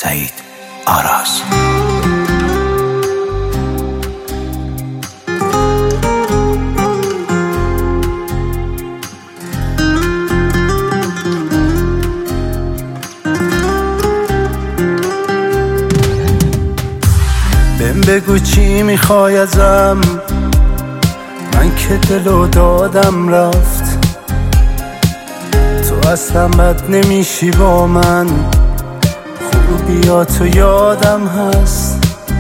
سعید آراز. بهم بگو چی میخوای ازم، من که دلو دادم رفت. تو اصلا بد نمیشی با من، خوبیاتو یادم هست.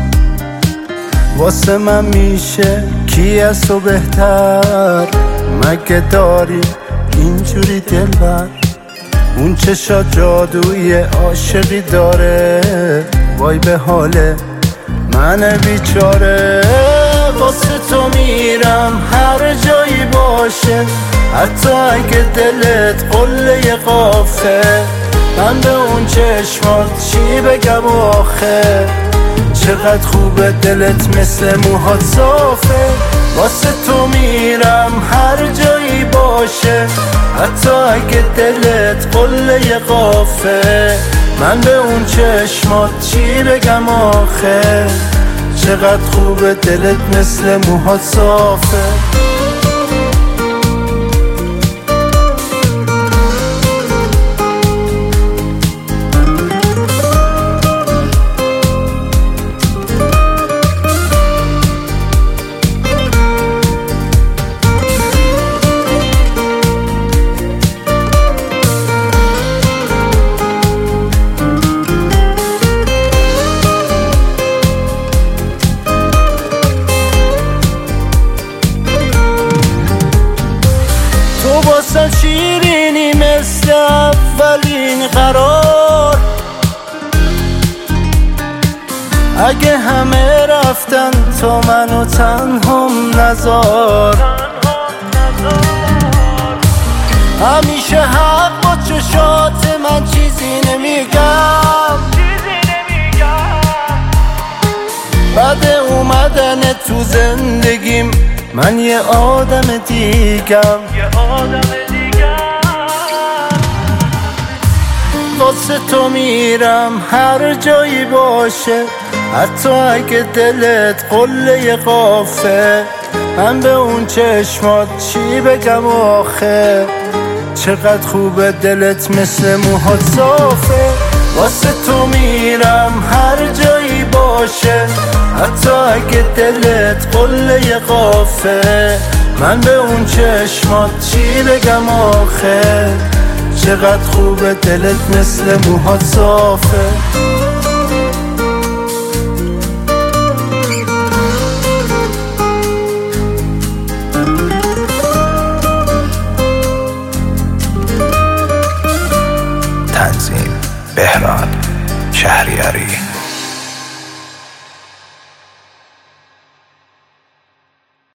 واسه من میشه کی از تو بهتر، مگه داری اینجوری دلبر؟ اون چشا جادوی عاشقی داره، وای به حال من بیچاره. واسه تو میرم هر جایی باشه، حتی اگه دلت قله قافه. من به اون چشمات چی بگم آخه، چقدر خوبه دلت مثل موهات صافه. واسه تو میرم هر جایی باشه، حتی اگه دلت قله قافه. من به اون چشمات چی بگم آخه، چقدر خوبه دلت مثل موهات صافه. واسه شیرینی مثل اولین قرار، اگه همه رفتن تو منو تنهام نذار. همیشه حق با چشات من، چیزی نمیگم بعد اومدن تو زندگیم. من یه آدم دیگم، واسه تو میرم هر جایی باشه، حتی اگه دلت قله قافه. من به اون چشمات چی بگم آخه، چقدر خوبه دلت مثل موهات صافه. واسه تو میرم هر جایی باشه، حتی اگه دلت قله قافه. من به اون چشمات چی بگم آخه، چقدر خوبه دلت مثل موهات صافه. تنظیم بهران شهریاری.